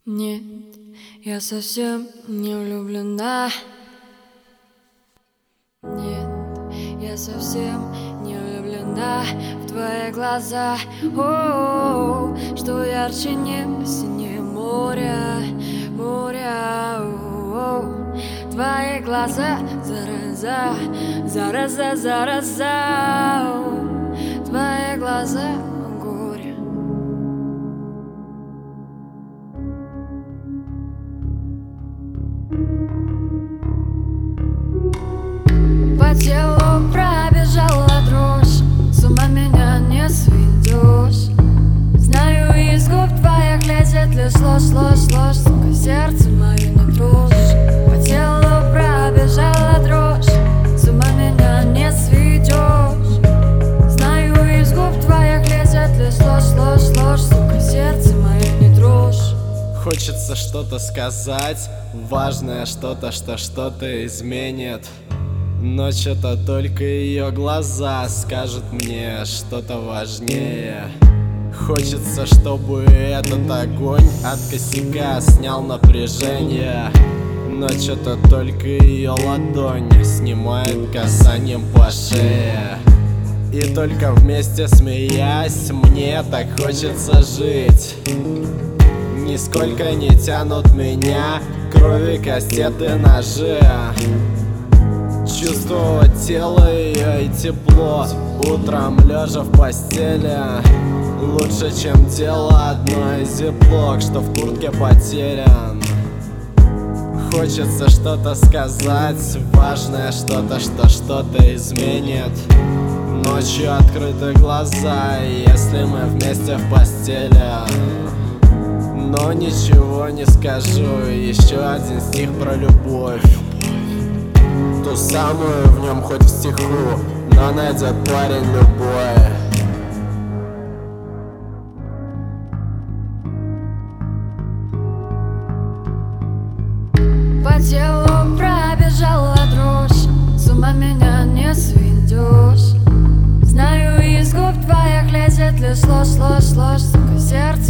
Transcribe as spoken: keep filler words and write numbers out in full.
Нет, я совсем не влюблена. Нет, я совсем не влюблена в твои глаза. О-о-о, что ярче небо, синее море, море. О-о-о, твои глаза, зараза, зараза, зараза. О, твои глаза. По телу пробежала дрожь, с ума меня не сведешь. Знаю, из губ твоих лезет лишь ложь, ложь, ложь. Сука, сердце мое не трожь. По телу пробежала дрожь, с ума меня не сведешь. Знаю, из губ твоих лезет лишь ложь, ложь, ложь. Сука, сердце мое не трожь. Хочется что-то сказать, важное что-то, что что-то изменит. Но что-то только ее глаза скажут мне что-то важнее. Хочется, чтобы этот огонь от косяка снял напряжение. Но что-то только ее ладонь снимает касанием по шее. И только вместе смеясь, мне так хочется жить. Нисколько не тянут меня крови, кастеты, ножи. Чувствовать тело ее и тепло утром лежа в постели лучше, чем тело одной зиплок, что в куртке потерян. Хочется что-то сказать, важное что-то, что что-то изменит. Ночью открыты глаза, если мы вместе в постели. Но ничего не скажу, еще один стих про любовь. Ту самую в нем хоть в стиху, но найдет парень любой. По телу пробежала дрожь, с ума меня не сведешь. Знаю, из губ твоих лезет лишь ложь, ложь, ложь. Сука, сердце